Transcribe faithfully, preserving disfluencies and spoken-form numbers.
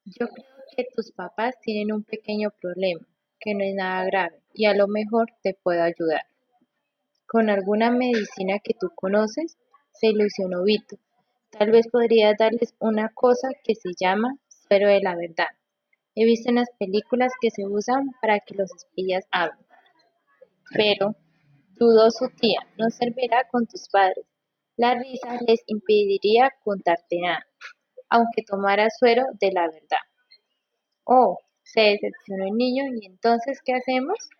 Yo creo que tus papás tienen un pequeño problema, que no es nada grave, y a lo mejor te puedo ayudar. Con alguna medicina que tú conoces, se ilusionó Vito. Tal vez podrías darles una cosa que se llama suero de la verdad. He visto en las películas que se usan para que los espías hablen. Pero, dudó su tía, no servirá con tus padres. La risa les impediría contarte nada, aunque tomara suero de la verdad. Oh, se decepcionó el niño, ¿y entonces qué hacemos?